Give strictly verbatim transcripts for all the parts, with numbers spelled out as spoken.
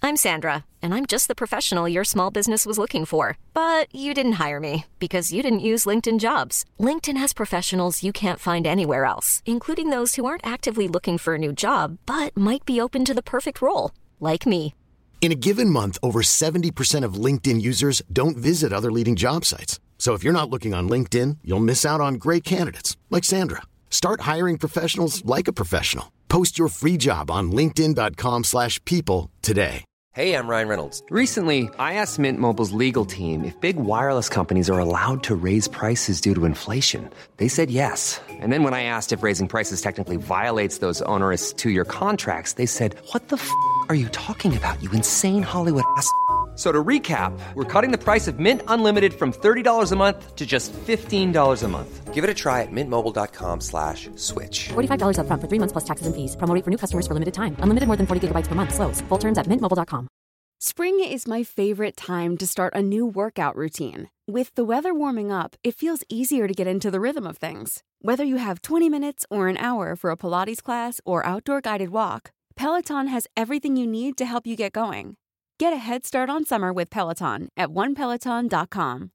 I'm Sandra, and I'm just the professional your small business was looking for. But you didn't hire me because you didn't use LinkedIn Jobs. LinkedIn has professionals you can't find anywhere else, including those who aren't actively looking for a new job, but might be open to the perfect role, like me. In a given month, over seventy percent of LinkedIn users don't visit other leading job sites. So if you're not looking on LinkedIn, you'll miss out on great candidates like Sandra. Start hiring professionals like a professional. Post your free job on linkedin dot com slash people today. Hey, I'm Ryan Reynolds. Recently, I asked Mint Mobile's legal team if big wireless companies are allowed to raise prices due to inflation. They said yes. And then when I asked if raising prices technically violates those onerous two-year contracts, they said, what the f*** are you talking about, you insane Hollywood ass f- So to recap, we're cutting the price of Mint Unlimited from thirty dollars a month to just fifteen dollars a month. Give it a try at mintmobile.com slash switch. forty-five dollars up front for three months plus taxes and fees. Promo rate for new customers for limited time. Unlimited more than forty gigabytes per month. Slows full terms at mint mobile dot com. Spring is my favorite time to start a new workout routine. With the weather warming up, it feels easier to get into the rhythm of things. Whether you have twenty minutes or an hour for a Pilates class or outdoor guided walk, Peloton has everything you need to help you get going. Get a head start on summer with Peloton at one peloton dot com.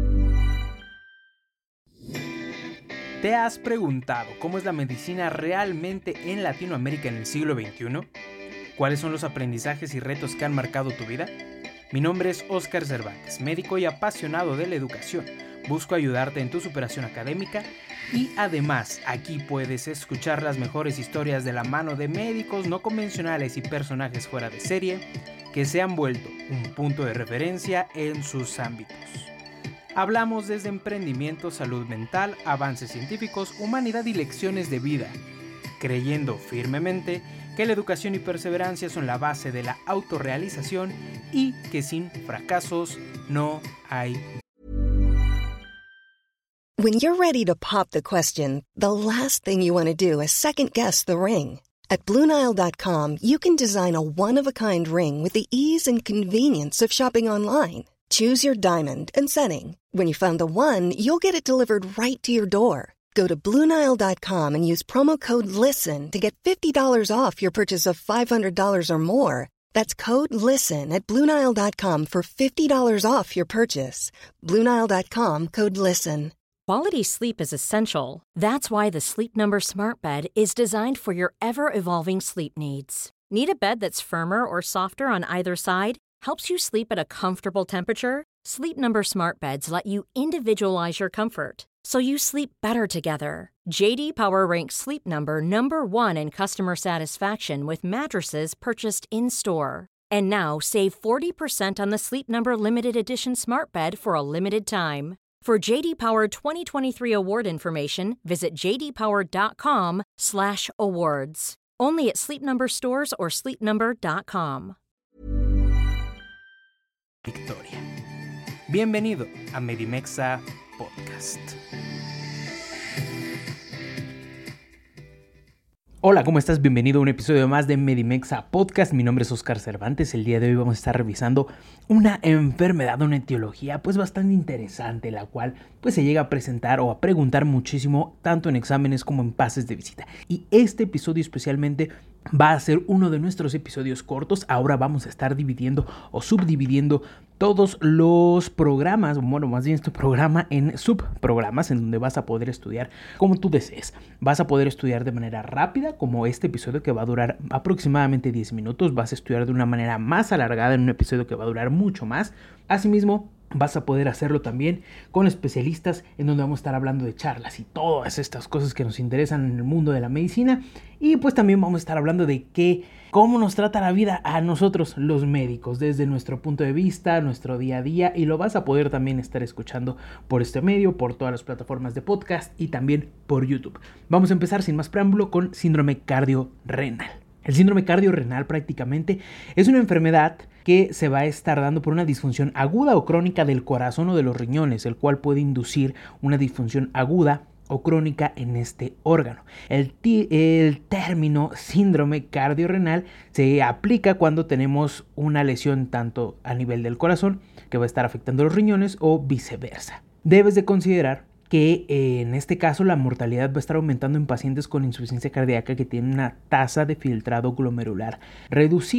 ¿Te has preguntado cómo es la medicina realmente en Latinoamérica en el siglo veintiuno? ¿Cuáles son los aprendizajes y retos que han marcado tu vida? Mi nombre es Óscar Cervantes, médico y apasionado de la educación. Busco ayudarte en tu superación académica y además aquí puedes escuchar las mejores historias de la mano de médicos no convencionales y personajes fuera de serie que se han vuelto un punto de referencia en sus ámbitos. Hablamos desde emprendimiento, salud mental, avances científicos, humanidad y lecciones de vida, creyendo firmemente que la educación y perseverancia son la base de la autorrealización y que sin fracasos no hay. When you're ready to pop the question, the last thing you want to do is second-guess the ring. At Blue Nile dot com, you can design a one-of-a-kind ring with the ease and convenience of shopping online. Choose your diamond and setting. When you find the one, you'll get it delivered right to your door. Go to Blue Nile dot com and use promo code LISTEN to get fifty dollars off your purchase of five hundred dollars or more. That's code LISTEN at Blue Nile dot com for fifty dollars off your purchase. Blue Nile dot com, code LISTEN. Quality sleep is essential. That's why the Sleep Number Smart Bed is designed for your ever-evolving sleep needs. Need a bed that's firmer or softer on either side? Helps you sleep at a comfortable temperature? Sleep Number Smart Beds let you individualize your comfort, so you sleep better together. J D Power ranks Sleep Number number one in customer satisfaction with mattresses purchased in-store. And now save forty percent on the Sleep Number Limited Edition Smart Bed for a limited time. For J D Power twenty twenty-three award information, visit j d power dot com slash awards. Only at Sleep Number stores or sleep number dot com. Victoria. Bienvenido a Medimexa Podcast. Hola, ¿cómo estás? Bienvenido a un episodio más de Medimexa Podcast. Mi nombre es Óscar Cervantes. El día de hoy vamos a estar revisando una enfermedad, una etiología pues bastante interesante, la cual pues se llega a presentar o a preguntar muchísimo tanto en exámenes como en pases de visita. Y este episodio especialmente va a ser uno de nuestros episodios cortos. Ahora vamos a estar dividiendo o subdividiendo todos los programas, bueno, más bien este programa en subprogramas en donde vas a poder estudiar como tú desees. Vas a poder estudiar de manera rápida, como este episodio que va a durar aproximadamente diez minutos. Vas a estudiar de una manera más alargada en un episodio que va a durar mucho más. Asimismo, vas a poder hacerlo también con especialistas en donde vamos a estar hablando de charlas y todas estas cosas que nos interesan en el mundo de la medicina. Y pues también vamos a estar hablando de qué, cómo nos trata la vida a nosotros los médicos desde nuestro punto de vista, nuestro día a día. Y lo vas a poder también estar escuchando por este medio, por todas las plataformas de podcast y también por YouTube. Vamos a empezar sin más preámbulo con síndrome cardiorrenal. El síndrome cardiorrenal prácticamente es una enfermedad que se va a estar dando por una disfunción aguda o crónica del corazón o de los riñones, el cual puede inducir una disfunción aguda o crónica en este órgano. El, t- el término síndrome cardiorrenal se aplica cuando tenemos una lesión tanto a nivel del corazón que va a estar afectando los riñones o viceversa. Debes de considerar que eh, en este caso la mortalidad va a estar aumentando en pacientes con insuficiencia cardíaca que tienen una tasa de filtrado glomerular reducida.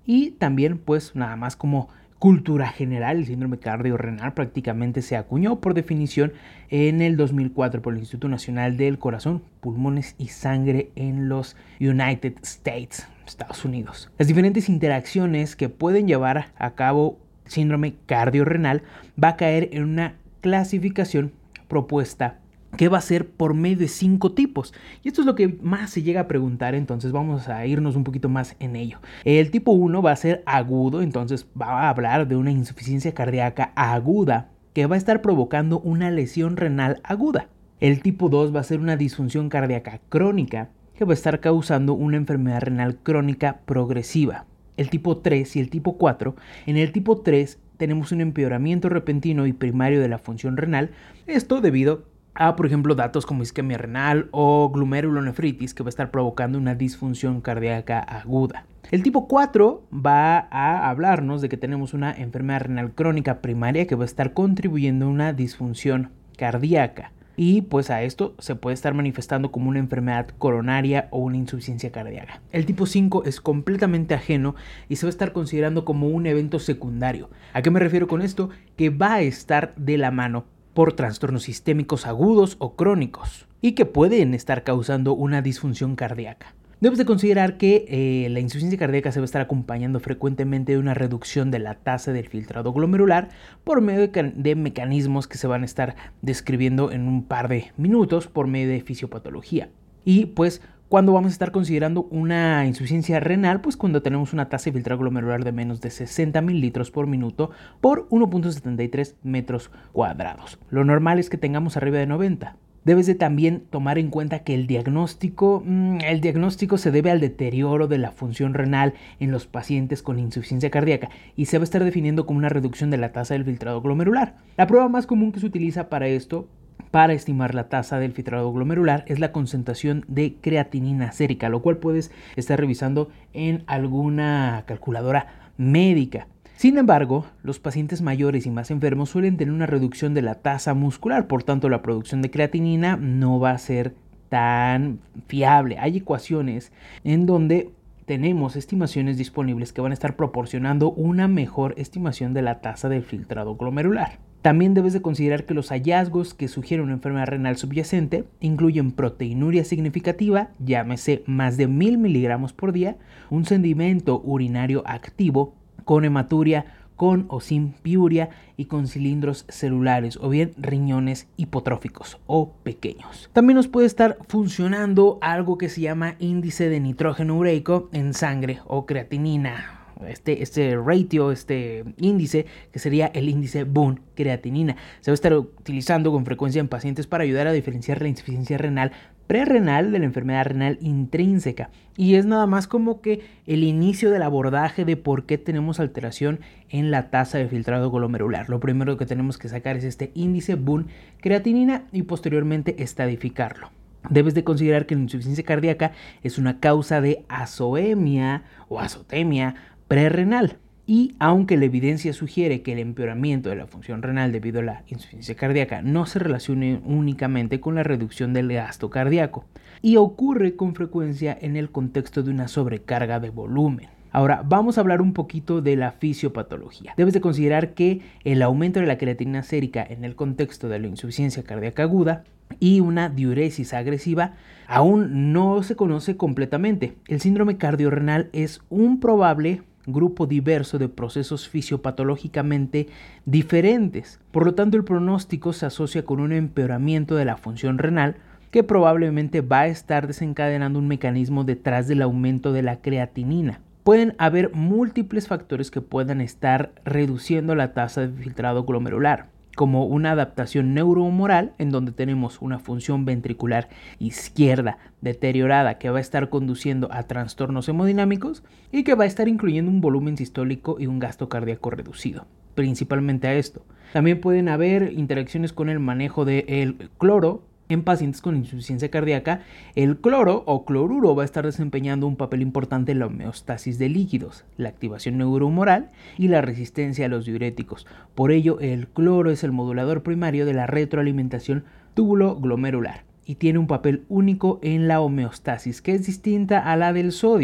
Y también pues nada más como cultura general, el síndrome cardiorrenal prácticamente se acuñó por definición en el dos mil cuatro por el Instituto Nacional del Corazón, Pulmones y Sangre en los United States, Estados Unidos. Las diferentes interacciones que pueden llevar a cabo el síndrome cardiorrenal va a caer en una clasificación propuesta que va a ser por medio de cinco tipos. Y esto es lo que más se llega a preguntar, entonces vamos a irnos un poquito más en ello. El tipo uno va a ser agudo, entonces va a hablar de una insuficiencia cardíaca aguda que va a estar provocando una lesión renal aguda. El tipo dos va a ser una disfunción cardíaca crónica que va a estar causando una enfermedad renal crónica progresiva. El tipo tres y el tipo cuatro, en el tipo tres tenemos un empeoramiento repentino y primario de la función renal, esto debido a, por ejemplo, datos como isquemia renal o glomerulonefritis que va a estar provocando una disfunción cardíaca aguda. El tipo cuatro va a hablarnos de que tenemos una enfermedad renal crónica primaria que va a estar contribuyendo a una disfunción cardíaca. Y pues a esto se puede estar manifestando como una enfermedad coronaria o una insuficiencia cardíaca. El tipo cinco es completamente ajeno y se va a estar considerando como un evento secundario. ¿A qué me refiero con esto? Que va a estar de la mano por trastornos sistémicos agudos o crónicos y que pueden estar causando una disfunción cardíaca. Debes de considerar que eh, la insuficiencia cardíaca se va a estar acompañando frecuentemente de una reducción de la tasa del filtrado glomerular por medio de, de mecanismos que se van a estar describiendo en un par de minutos por medio de fisiopatología. Y pues cuando vamos a estar considerando una insuficiencia renal, pues cuando tenemos una tasa de filtrado glomerular de menos de sesenta mililitros por minuto por uno punto setenta y tres metros cuadrados. Lo normal es que tengamos arriba de noventa. Debes de también tomar en cuenta que el diagnóstico, el diagnóstico se debe al deterioro de la función renal en los pacientes con insuficiencia cardíaca y se va a estar definiendo como una reducción de la tasa del filtrado glomerular. La prueba más común que se utiliza para esto, para estimar la tasa del filtrado glomerular, es la concentración de creatinina sérica, lo cual puedes estar revisando en alguna calculadora médica. Sin embargo, los pacientes mayores y más enfermos suelen tener una reducción de la tasa muscular, por tanto la producción de creatinina no va a ser tan fiable. Hay ecuaciones en donde tenemos estimaciones disponibles que van a estar proporcionando una mejor estimación de la tasa del filtrado glomerular. También debes de considerar que los hallazgos que sugieren una enfermedad renal subyacente incluyen proteinuria significativa, llámese más de mil miligramos por día, un sedimento urinario activo, con hematuria, con o sin piuria y con cilindros celulares o bien riñones hipotróficos o pequeños. También nos puede estar funcionando algo que se llama índice de nitrógeno ureico en sangre o creatinina. Este, este ratio, este índice, que sería el índice Boone creatinina. Se va a estar utilizando con frecuencia en pacientes para ayudar a diferenciar la insuficiencia renal prerrenal de la enfermedad renal intrínseca. Y es nada más como que el inicio del abordaje de por qué tenemos alteración en la tasa de filtrado glomerular. Lo primero que tenemos que sacar es este índice Boone creatinina y posteriormente estadificarlo. Debes de considerar que la insuficiencia cardíaca es una causa de azoemia o azotemia prerrenal. Y aunque la evidencia sugiere que el empeoramiento de la función renal debido a la insuficiencia cardíaca no se relacione únicamente con la reducción del gasto cardíaco, y ocurre con frecuencia en el contexto de una sobrecarga de volumen. Ahora vamos a hablar un poquito de la fisiopatología. Debes de considerar que el aumento de la creatinina sérica en el contexto de la insuficiencia cardíaca aguda y una diuresis agresiva aún no se conoce completamente. El síndrome cardiorrenal es un probable grupo diverso de procesos fisiopatológicamente diferentes. Por lo tanto, el pronóstico se asocia con un empeoramiento de la función renal que probablemente va a estar desencadenando un mecanismo detrás del aumento de la creatinina. Pueden haber múltiples factores que puedan estar reduciendo la tasa de filtrado glomerular, como una adaptación neurohumoral en donde tenemos una función ventricular izquierda deteriorada que va a estar conduciendo a trastornos hemodinámicos y que va a estar incluyendo un volumen sistólico y un gasto cardíaco reducido, principalmente a esto. También pueden haber interacciones con el manejo del cloro. En pacientes con insuficiencia cardíaca, el cloro o cloruro va a estar desempeñando un papel importante en la homeostasis de líquidos, la activación neurohumoral y la resistencia a los diuréticos. Por ello, el cloro es el modulador primario de la retroalimentación túbulo-glomerular y tiene un papel único en la homeostasis, que es distinta a la del sodio.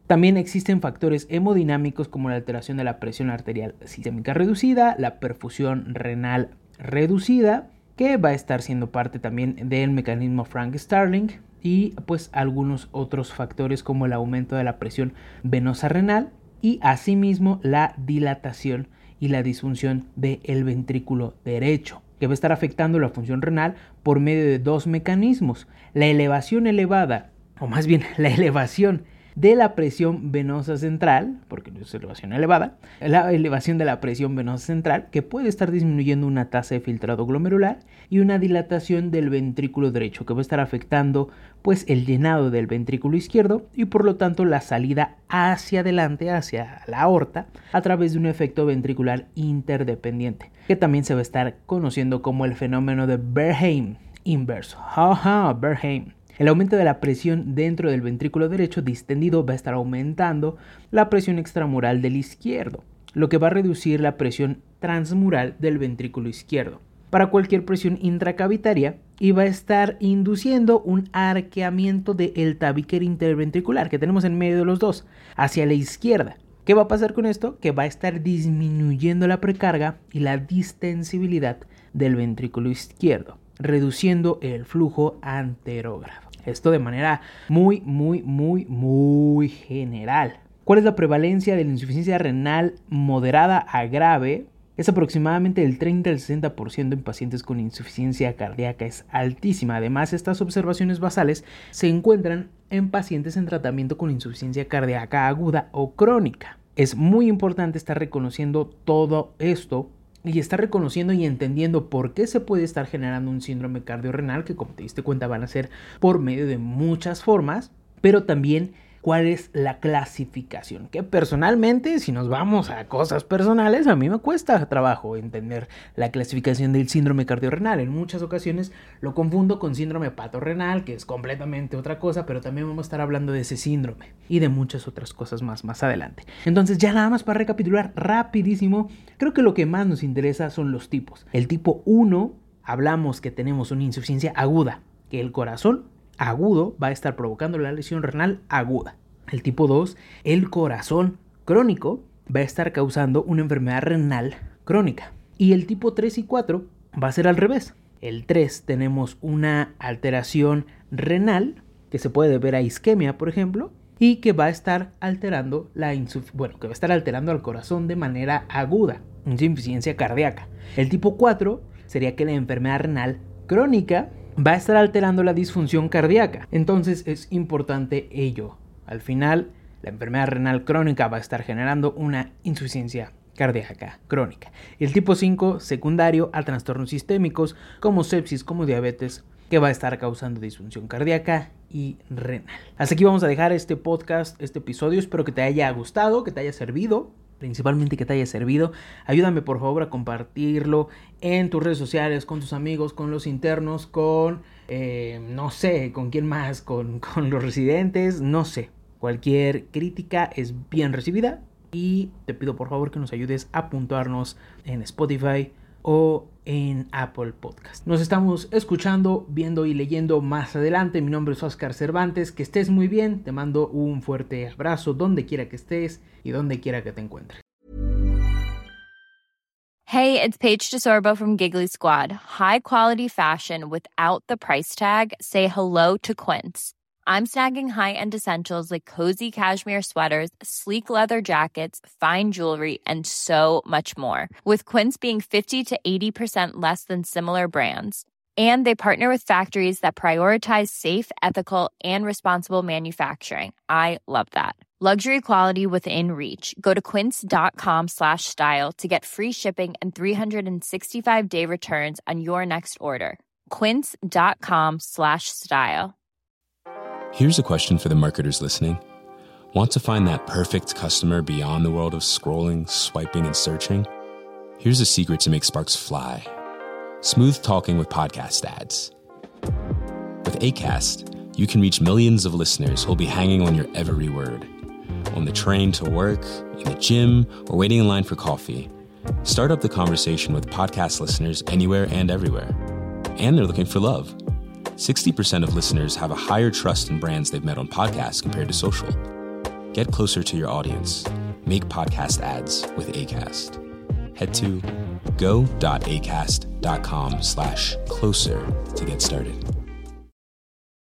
También existen factores hemodinámicos como la alteración de la presión arterial sistémica reducida, la perfusión renal reducida, que va a estar siendo parte también del mecanismo Frank-Starling, y pues algunos otros factores como el aumento de la presión venosa renal y asimismo la dilatación y la disfunción del ventrículo derecho, que va a estar afectando la función renal por medio de dos mecanismos: la elevación elevada, o más bien la elevación de la presión venosa central, porque no es elevación elevada, la elevación de la presión venosa central, que puede estar disminuyendo una tasa de filtrado glomerular, y una dilatación del ventrículo derecho, que va a estar afectando pues el llenado del ventrículo izquierdo y por lo tanto la salida hacia adelante, hacia la aorta, a través de un efecto ventricular interdependiente, que también se va a estar conociendo como el fenómeno de Bernheim inverso. Ajá, Bernheim. El aumento de la presión dentro del ventrículo derecho distendido va a estar aumentando la presión extramural del izquierdo, lo que va a reducir la presión transmural del ventrículo izquierdo para cualquier presión intracavitaria, y va a estar induciendo un arqueamiento del tabique interventricular que tenemos en medio de los dos hacia la izquierda. ¿Qué va a pasar con esto? Que va a estar disminuyendo la precarga y la distensibilidad del ventrículo izquierdo, reduciendo el flujo anterógrado. Esto de manera muy, muy, muy, muy general. ¿Cuál es la prevalencia de la insuficiencia renal moderada a grave? Es aproximadamente del treinta al sesenta por ciento en pacientes con insuficiencia cardíaca. Es altísima. Además, estas observaciones basales se encuentran en pacientes en tratamiento con insuficiencia cardíaca aguda o crónica. Es muy importante estar reconociendo todo esto y estar reconociendo y entendiendo por qué se puede estar generando un síndrome cardiorrenal, que como te diste cuenta van a ser por medio de muchas formas, pero también cuál es la clasificación, que personalmente, si nos vamos a cosas personales, a mí me cuesta trabajo entender la clasificación del síndrome cardiorrenal. En muchas ocasiones lo confundo con síndrome patorrenal, que es completamente otra cosa, pero también vamos a estar hablando de ese síndrome y de muchas otras cosas más más adelante. Entonces, ya nada más para recapitular rapidísimo, creo que lo que más nos interesa son los tipos. El tipo uno, hablamos que tenemos una insuficiencia aguda, que el corazón agudo va a estar provocando la lesión renal aguda. El tipo dos, el corazón crónico va a estar causando una enfermedad renal crónica. Y el tipo tres y cuatro va a ser al revés. El tres tenemos una alteración renal que se puede deber a isquemia, por ejemplo, y que va a estar alterando la insuf- bueno, que va a estar alterando al corazón de manera aguda, insuficiencia cardíaca. El tipo cuatro sería que la enfermedad renal crónica va a estar alterando la disfunción cardíaca. Entonces es importante ello. Al final, la enfermedad renal crónica va a estar generando una insuficiencia cardíaca crónica. Y el tipo cinco, secundario a trastornos sistémicos como sepsis, como diabetes, que va a estar causando disfunción cardíaca y renal. Hasta aquí vamos a dejar este podcast, este episodio. Espero que te haya gustado, que te haya servido. Principalmente que te haya servido. Ayúdame por favor a compartirlo en tus redes sociales, con tus amigos, con los internos, con, eh, no sé, con quién más, con, con los residentes, no sé. Cualquier crítica es bien recibida y te pido por favor que nos ayudes a puntuarnos en Spotify o en Apple Podcast. Nos estamos escuchando, viendo y leyendo más adelante. Mi nombre es Oscar Cervantes. Que estés muy bien. Te mando un fuerte abrazo donde quiera que estés y donde quiera que te encuentres. Hey, it's Paige DeSorbo from Giggly Squad. High quality fashion without the price tag. Say hello to Quince. I'm snagging high-end essentials like cozy cashmere sweaters, sleek leather jackets, fine jewelry, and so much more. With Quince being fifty to eighty percent less than similar brands. And they partner with factories that prioritize safe, ethical, and responsible manufacturing. I love that. Luxury quality within reach. Go to quince.com slash style to get free shipping and three sixty-five day returns on your next order. Quince.com slash style. Here's a question for the marketers listening. Want to find that perfect customer beyond the world of scrolling, swiping, and searching? Here's a secret to make sparks fly. Smooth talking with podcast ads. With Acast, you can reach millions of listeners who'll be hanging on your every word. On the train to work, in the gym, or waiting in line for coffee. Start up the conversation with podcast listeners anywhere and everywhere. And they're looking for love. sixty percent of listeners have a higher trust in brands they've met on podcasts compared to social. Get closer to your audience. Make podcast ads with Acast. Head to go.acast.com slash closer to get started.